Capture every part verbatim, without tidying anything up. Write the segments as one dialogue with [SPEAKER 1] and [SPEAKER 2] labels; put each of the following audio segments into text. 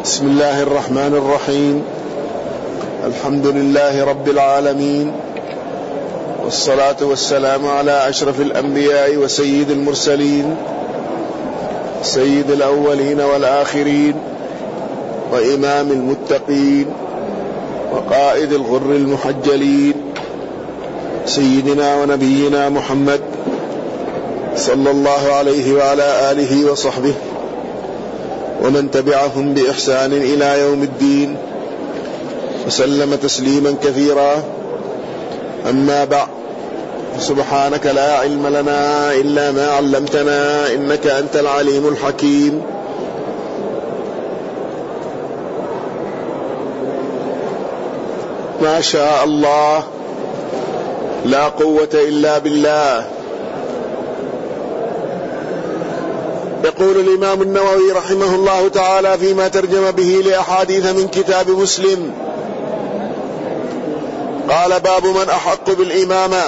[SPEAKER 1] بسم الله الرحمن الرحيم. الحمد لله رب العالمين، والصلاة والسلام على أشرف الأنبياء وسيد المرسلين، سيد الأولين والآخرين، وإمام المتقين، وقائد الغر المحجلين، سيدنا ونبينا محمد صلى الله عليه وعلى آله وصحبه ومن تبعهم بإحسان إلى يوم الدين، وسلم تسليما كثيرا. أما بعد، سبحانك لا علم لنا إلا ما علمتنا إنك أنت العليم الحكيم. ما شاء الله، لا قوة إلا بالله. يقول الإمام النووي رحمه الله تعالى فيما ترجم به لأحاديث من كتاب مسلم، قال: باب من أحق بالإمامة.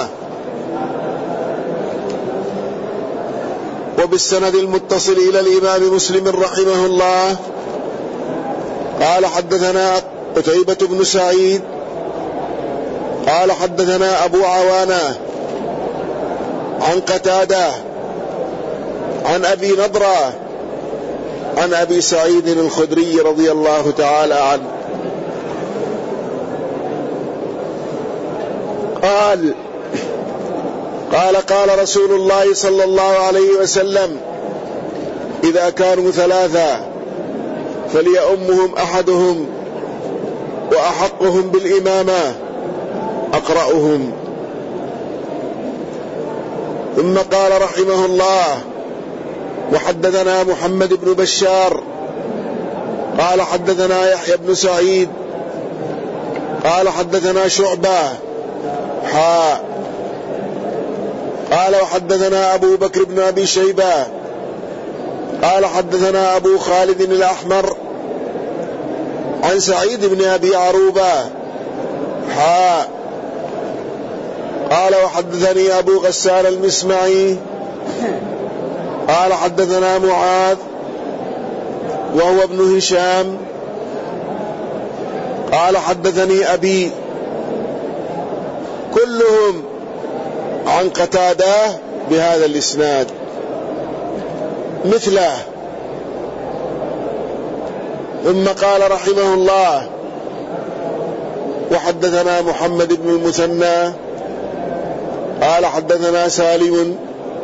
[SPEAKER 1] وبالسند المتصل إلى الإمام مسلم رحمه الله قال: حدثنا قتيبة بن سعيد قال: حدثنا أبو عوانة عن قتادة عن أبي نضرة عن أبي سعيد الخدري رضي الله تعالى عنه قال: قال قال رسول الله صلى الله عليه وسلم: إذا كانوا ثلاثة فليؤمهم أحدهم، وأحقهم بالإمامة أقرأهم. ثم قال رحمه الله: وحدثنا محمد بن بشار قال: حدثنا يحيى بن سعيد قال: حدثنا شعبة حاء قال: وحدثنا أبو بكر بن أبي شيبة قال: حدثنا أبو خالد الأحمر عن سعيد بن أبي عروبة حاء قال: وحدثني أبو غسان المسمعي قال: حدثنا معاذ وهو ابن هشام قال: حدثني أبي، كلهم عن قتادة بهذا الإسناد مثله. ثم قال رحمه الله: وحدثنا محمد بن المثنى قال: حدثنا سالم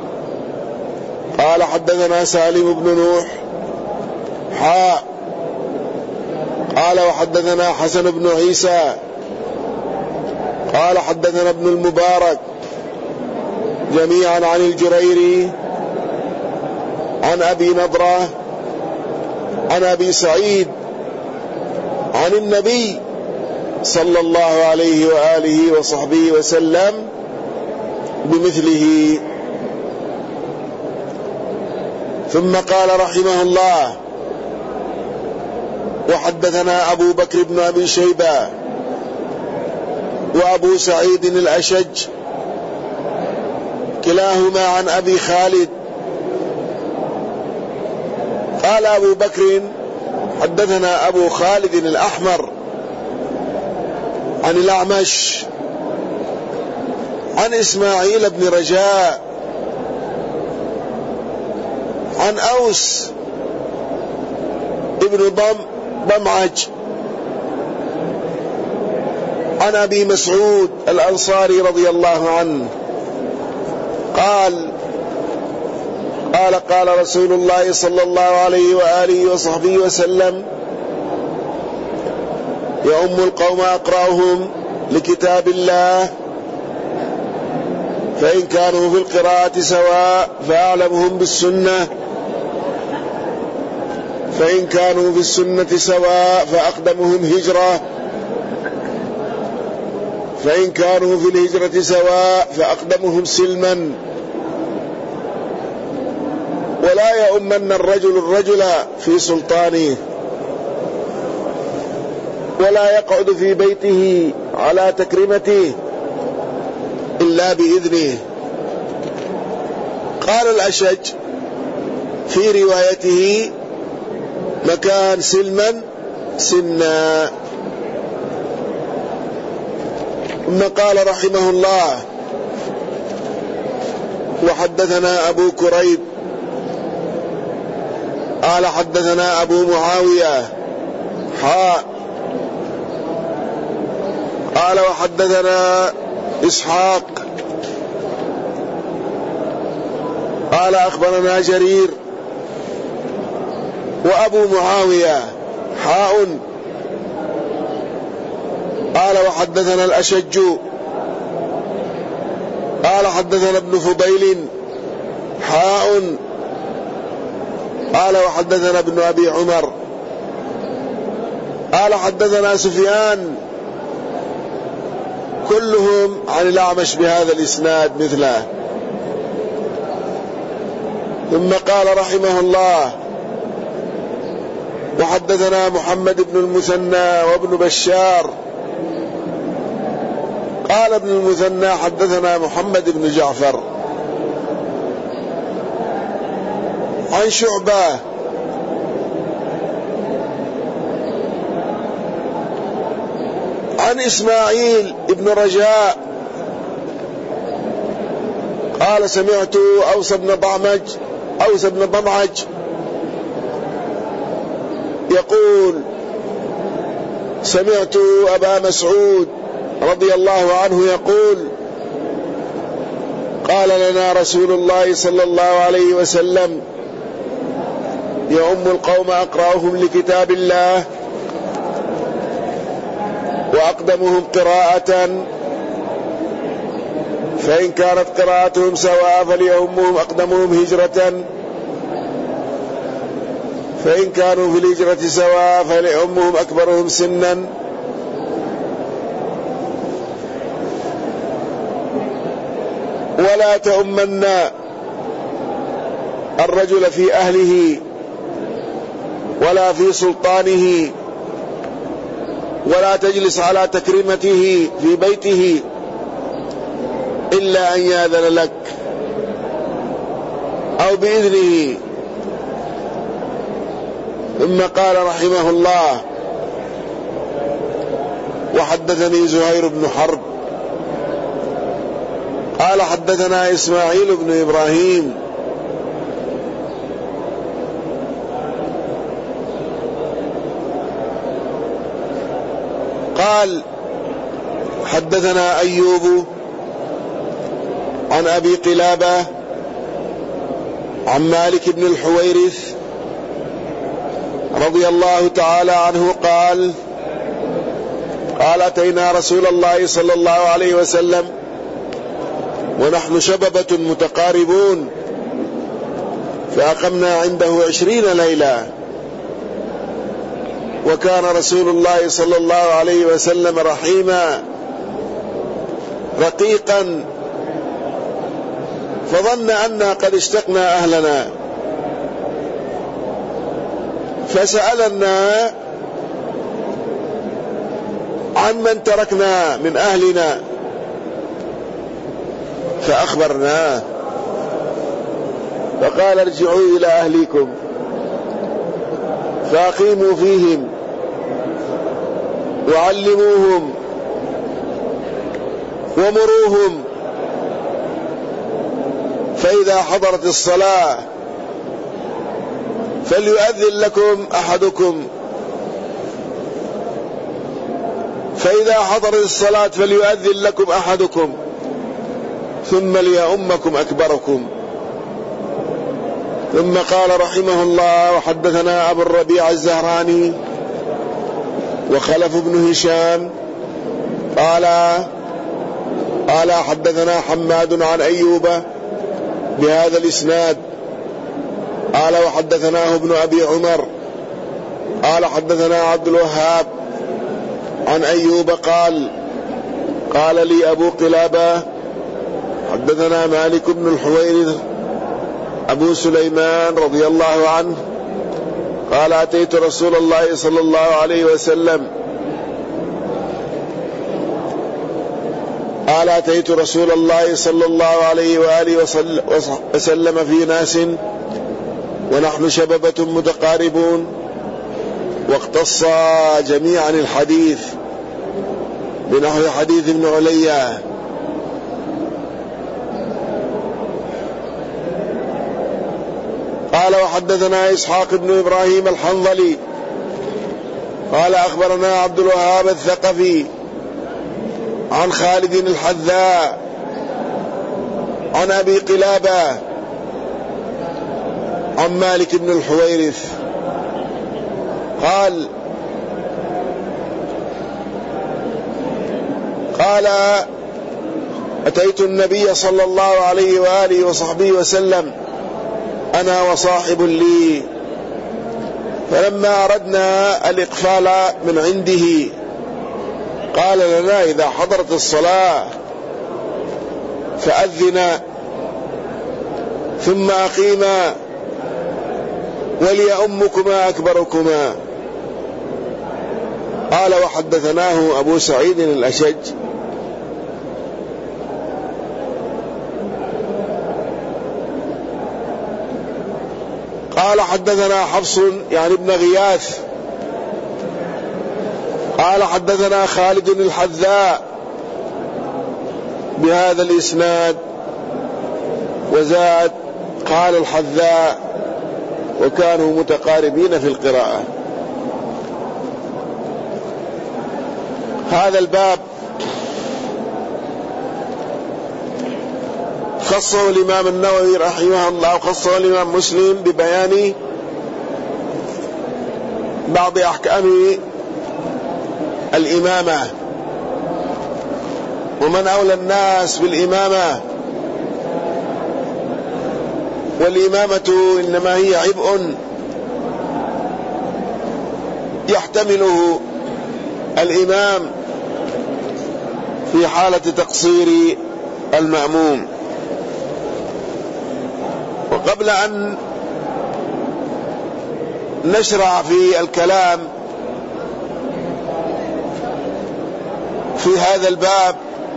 [SPEAKER 1] قال: حدثنا سالم بن نوح حاء قال: وحدثنا حسن بن عيسى قال: حدثنا ابن المبارك جميعا عن الجريري عن أبي نضرة عن أبي سعيد عن النبي صلى الله عليه وآله وصحبه وسلم بمثله. ثم قال رحمه الله: وحدثنا أبو بكر بن أبي شيبة وأبو سعيد الأشج كلاهما عن أبي خالد. قال أبو بكر: حدثنا أبو خالد الأحمر عن الأعمش عن إسماعيل بن رجاء عن أوس ابن ضم ضمعج عن أبي مسعود الأنصاري رضي الله عنه قال: قال قال رسول الله صلى الله عليه وآله وصحبه وسلم: يؤم القوم أقرأهم لكتاب الله، فإن كانوا في القراءة سواء فأعلمهم بالسنة، فإن كانوا في السنة سواء فأقدمهم هجرة، فإن كانوا في الهجرة سواء فأقدمهم سلما. ولا يؤمن الرجل الرجل في سلطانه، ولا يقعد في بيته على تكريمته إلا بإذنه. قال الأشج في روايته: مكان سلما سنا. ثم قال رحمه الله: وحدثنا أبو كريب قال حدثنا أبو معاوية حاء قال وحدثنا إسحاق قال أخبرنا جرير وأبو معاوية حاء قال وحدثنا الأشج قال حدثنا ابن فضيل حاء قال وحدثنا ابن أبي عمر قال حدثنا سفيان كلهم عن الأعمش بهذا الإسناد مثله. ثم قال رحمه الله: وحدثنا محمد بن المثنى وابن بشار قال ابن المثنى حدثنا محمد بن جعفر عن شعبة عن إسماعيل بن رجاء قال سمعت أوس بن ضمعج أوس بن ضمعج يقول: سمعت أبا مسعود رضي الله عنه يقول: قال لنا رسول الله صلى الله عليه وسلم: يؤم القوم أقرأهم لكتاب الله وأقدمهم قراءة، فإن كانت قراءتهم سواء فليؤمهم أقدمهم هجرة، فإن كانوا في الهجرة سواء فليؤمهم أكبرهم سنا. ولا تؤمن الرجل في أهله ولا في سلطانه، ولا تجلس على تكريمته في بيته إلا أن يأذن لك أو بإذنه. ثم قال رحمه الله: وحدثني زهير بن حرب قال حدثنا إسماعيل بن إبراهيم قال حدثنا أيوب عن أبي قلابة عن مالك بن الحويرث رضي الله تعالى عنه قال: قال أتينا رسول الله صلى الله عليه وسلم ونحن شببة متقاربون، فأقمنا عنده عشرين ليلة، وكان رسول الله صلى الله عليه وسلم رحيما رقيقا، فظن أننا قد اشتقنا أهلنا، فسألنا عن من تركنا من أهلنا فأخبرناه، فقال: ارجعوا إلى أهليكم فأقيموا فيهم وعلموهم ومروهم، فإذا حضرت الصلاة فليؤذن لكم أحدكم فإذا حضرت الصلاة فليؤذن لكم أحدكم ثم ليؤمكم أكبركم. ثم قال رحمه الله: وحدثنا أبو الربيع الزهراني وخلف بن هشام قال قال حدثنا حماد عن أيوب بهذا الإسناد قال وحدثناه ابن أبي عمر قال حدثنا عبد الوهاب عن أيوب قال قال لي أبو قلابة حدثنا مالك بن الحويرث أبو سليمان رضي الله عنه قال أتيت رسول الله صلى الله عليه وسلم قال أتيت رسول الله صلى الله عليه وآله وسلم في ناس ونحن شببة متقاربون، واقتص جميعا الحديث بنحو حديث ابن عليا. قال وحدثنا إسحاق بن إبراهيم الحنظلي قال أخبرنا عبد الوهاب الثقفي عن خالد الحذاء عن أبي قلابة عن مالك بن الحويرث قال قال أتيت النبي صلى الله عليه وآله وصحبه وسلم أنا وصاحب لي، فلما أردنا الإقفال من عنده قال لنا إذا حضرت الصلاة فأذنا ثم أقيما وليؤمكما أكبركما. قال وحدثناه أبو سعيد الأشج قال حدثنا حفص يعني ابن غياث قال حدثنا خالد الحذاء بهذا الإسناد وزاد قال الحذاء وكانوا متقاربين في القراءة. هذا الباب خصه الإمام النووي رحمه الله وخصه الإمام مسلم ببيان بعض أحكام الإمامة ومن أولى الناس بالإمامة، والإمامة إنما هي عبء يحتمله الإمام في حالة تقصير المأموم. وقبل أن نشرع في الكلام في هذا الباب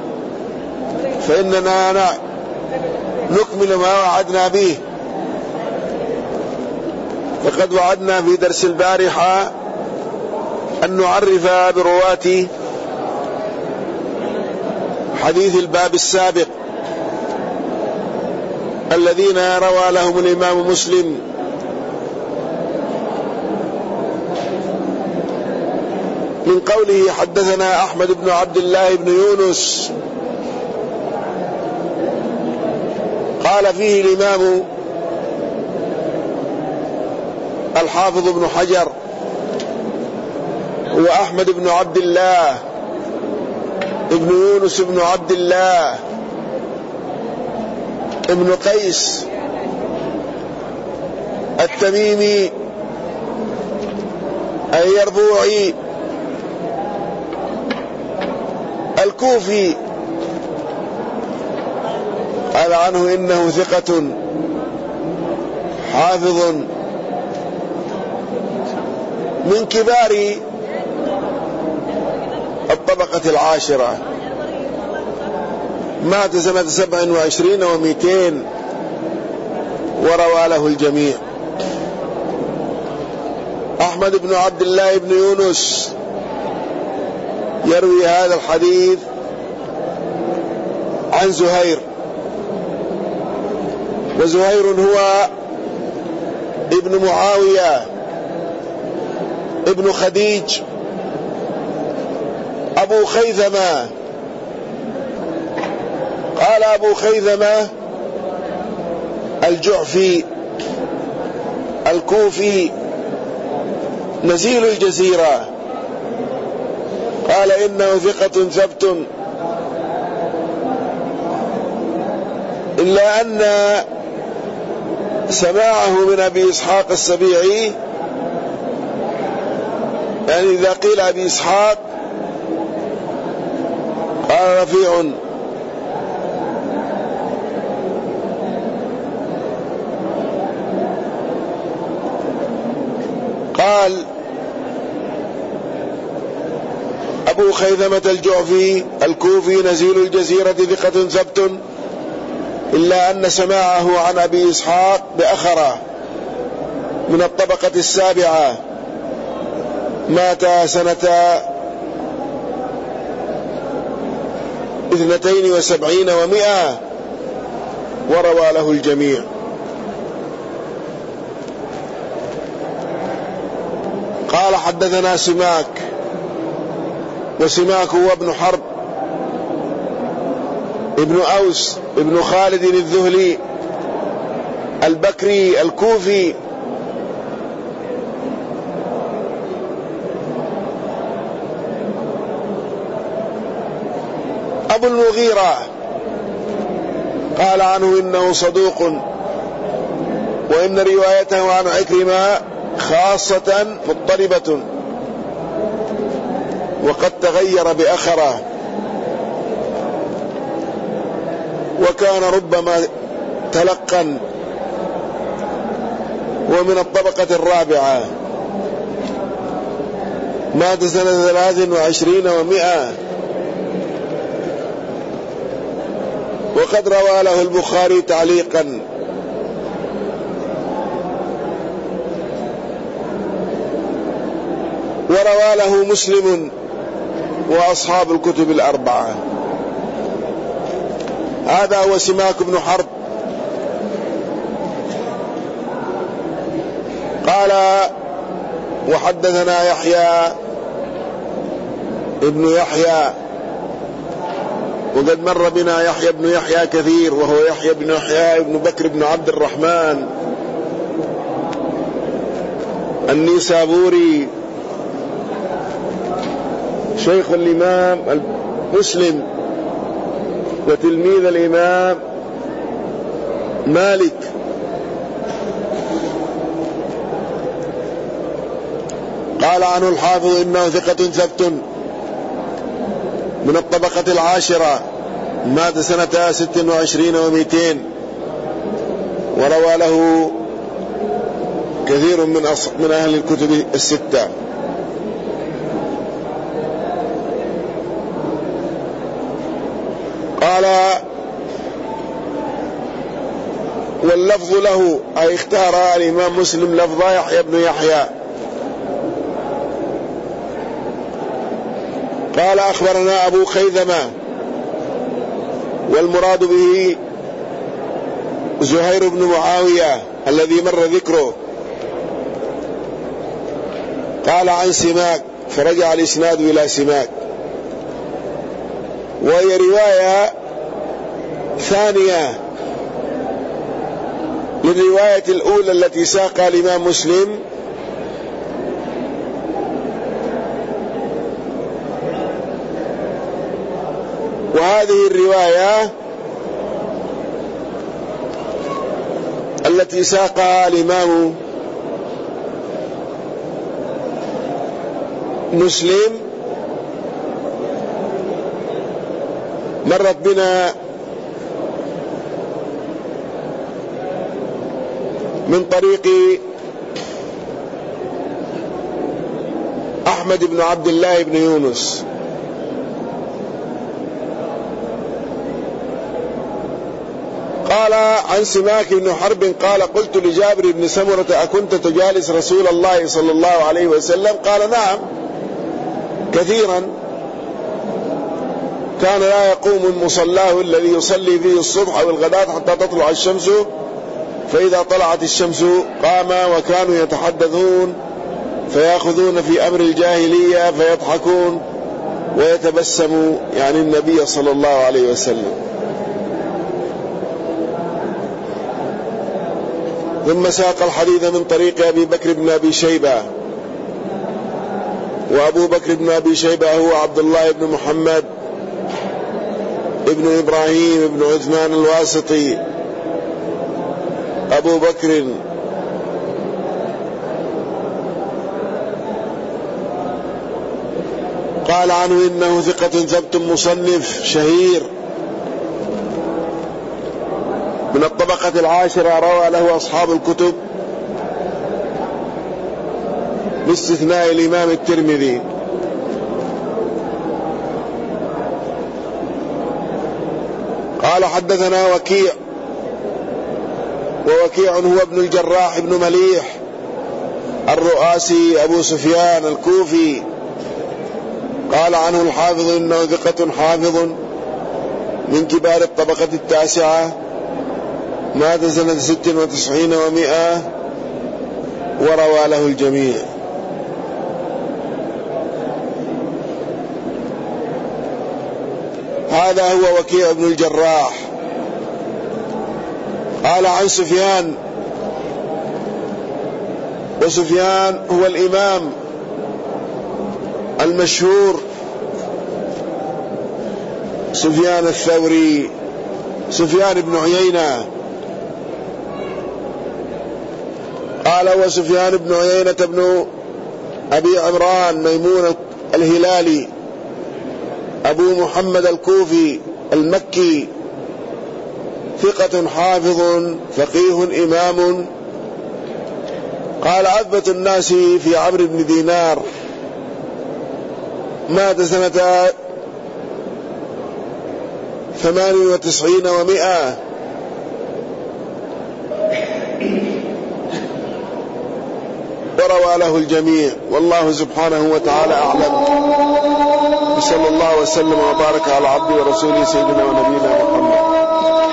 [SPEAKER 1] فإننا نكمل ما وعدنا به. فقد وعدنا في درس البارحة أن نعرف برواة حديث الباب السابق الذين روى لهم الإمام مسلم من قوله حدثنا أحمد بن عبد الله بن يونس قال فيه الإمام الحافظ ابن حجر هو أحمد بن عبد الله ابن يونس بن عبد الله ابن قيس التميمي اليربوعي الكوفي. قال عنه إنه ثقة حافظ من كبار الطبقة العاشرة، مات سنة سبع وعشرين ومئتين وروى له الجميع. أحمد بن عبد الله بن يونس يروي هذا الحديث عن زهير، وزهير هو ابن معاوية ابن خديج أبو خيثمة. قال أبو خيثمة الجعفي الكوفي نزيل الجزيرة. قال إنه ثقة ثبت إلا أن سماعه من أبي إسحاق السبيعي، يعني إذا قيل أبي إسحاق قال رفيع. قال أبو خيثمة الجعفي الكوفي نزيل الجزيرة ثقة ثبت إلا أن سماعه عن أبي إسحاق بأخرة من الطبقة السابعة، مات سنة اثنتين وسبعين ومئة، وروى له الجميع. قال حدثنا سماك، وسماك هو ابن حرب ابن أوس ابن خالد الذهلي البكري الكوفي، أبو المغيرة، قال عنه إنه صدوق، وإن روايته عن عكرمة خاصة مضطربة، وقد تغير بأخره، وكان ربما تلقا، ومن الطبقة الرابعة، مات سنة ثلاث وعشرين ومئة، وقد روى له البخاري تعليقا. وروى له مسلم وأصحاب الكتب الأربعة. هذا هو سماك بن حرب. قال وحدثنا يحيى ابن يحيى، وقد مر بنا يحيى بن يحيى كثير، وهو يحيى بن يحيى ابن بكر بن عبد الرحمن النيسابوري، شيخ الإمام مسلم وتلميذ الإمام مالك. قال عنه الحافظ إنه ثقة ثبت من الطبقة العاشرة، مات سنة ست وعشرين ومئتين، وروى له كثير من من أهل الكتب الستة. قال واللفظ له، أي اختار الإمام مسلم لفظ يحيى بن يحيى. قال أخبرنا أبو خيثمة، والمراد به زهير بن معاوية الذي مر ذكره. قال عن سماك، فرجع الإسناد إلى سماك، وهي رواية ثانية للرواية الأولى التي ساقها الإمام مسلم، وهذه الرواية التي ساقها الإمام مسلم مرت بنا من طريق أحمد بن عبد الله بن يونس. قال عن سماك بن حرب قال قلت لجابر بن سمرة أكنت تجالس رسول الله صلى الله عليه وسلم؟ قال نعم كثيرا، كان لا يقوم من مصلاه الذي يصلي فيه الصبح أو الغداة حتى تطلع الشمس، فإذا طلعت الشمس قام، وكانوا يتحدثون فيأخذون في أمر الجاهلية فيضحكون ويتبسموا، يعني النبي صلى الله عليه وسلم. ثم ساق الحديث من طريق أبي بكر بن أبي شيبة، وأبو بكر بن أبي شيبة هو عبد الله بن محمد ابن إبراهيم ابن عثمان الواسطي أبو بكر. قال عنه إنه ثقة ثبت مصنف شهير من الطبقة العاشرة، روى له أصحاب الكتب باستثناء الإمام الترمذي. قال حدثنا وكيع، ووكيع هو ابن الجراح ابن مليح الرؤاسي أبو سفيان الكوفي، قال عنه الحافظ إنه ثقة حافظ من كبار الطبقة التاسعة، مات سنة ست وتسعين ومئة، وروى له الجميع. هذا هو وكيع بن الجراح. قال عن سفيان، وسفيان هو الإمام المشهور سفيان الثوري، سفيان بن عيينة. قال هو سفيان بن عيينة بن أبي عمران ميمون الهلالي أبو محمد الكوفي المكي، ثقة حافظ فقيه إمام. قال أثبت الناس في عمرو بن دينار، مات سنة ثمان وتسعين ومئة، وروى له الجميع، والله سبحانه وتعالى أعلم. صلى الله وسلم وبارك على عبده ورسوله سيدنا ونبينا محمد.